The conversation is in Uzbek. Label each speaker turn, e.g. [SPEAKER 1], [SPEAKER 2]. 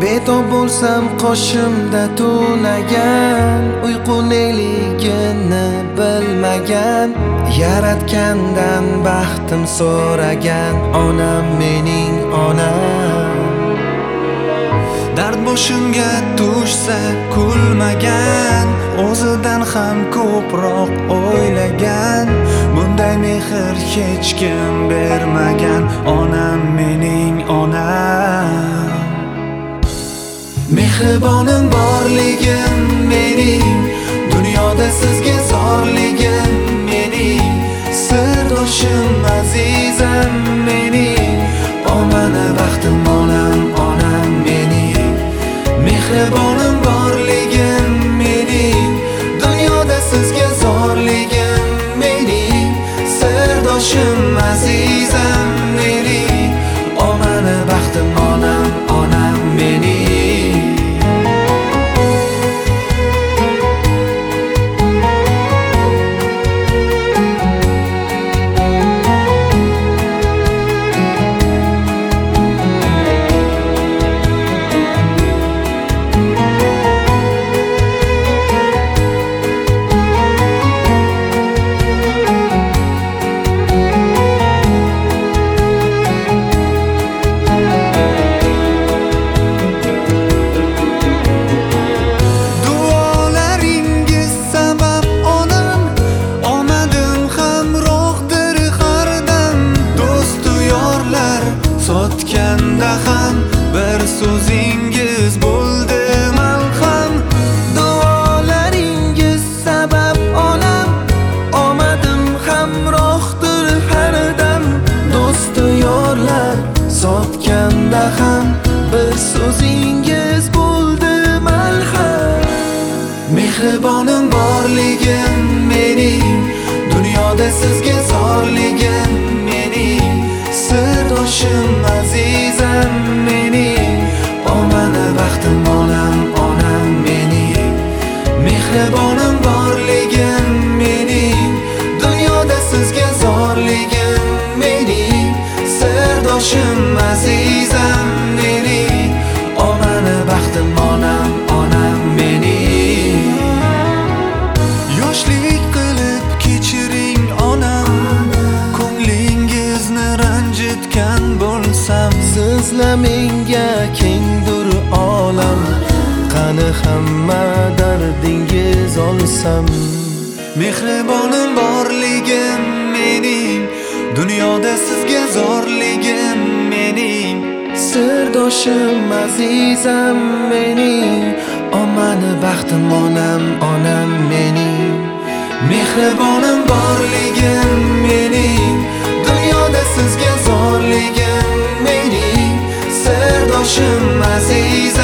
[SPEAKER 1] Betob bo'lsam qoshimda tunagan, uyqu neligini bilmagan, yaratgandan baxtim so'ragan onam mening onam. Dard boshimga tushsa kulmagan, o'zidan ham ko'proq o'ylagan, bunday mehr hech kim bermagan onam mening onam. Mehribonim borligim mening, dunyoda sizga zorligim mening, sirdoshim azizam mening, omana baxtim onam onam mening. Mehribonim borligim mening, dunyoda sizga zorligim mening, sirdoshim azizam mening, omana baxtim onam onam mening. Sotganda ham bir so'zingiz bo'ldi malham, duolaringiz sabab onam, omadim hamrohdir har dam, do'stu yorlar. Sotganda ham bir so'zingiz bo'ldi malham. Mehribonim borligim mening, dunyoda sizga zorligim mening, sirdoshim azizam mening, omana baxtim onam onam mening. Mehribonim borligim mening, dunyoda sizga zorligim mening, sirdoshim azizam mening, omana baxtim onam onam mening. Yoshlik qilib kechiring onam, ko'nglingizni ranjitgan bo'lsam, sizla menga kengdir olam, qani hamma dardingiz olsam. Mehribonim borligim mening, dunyoda sizga zorligim mening, sirdoshim azizam mening, omani baxtim onam onam mening. Mehribonim borligim mening, dunyoda sizga zorligim mening, sirdoshim aziz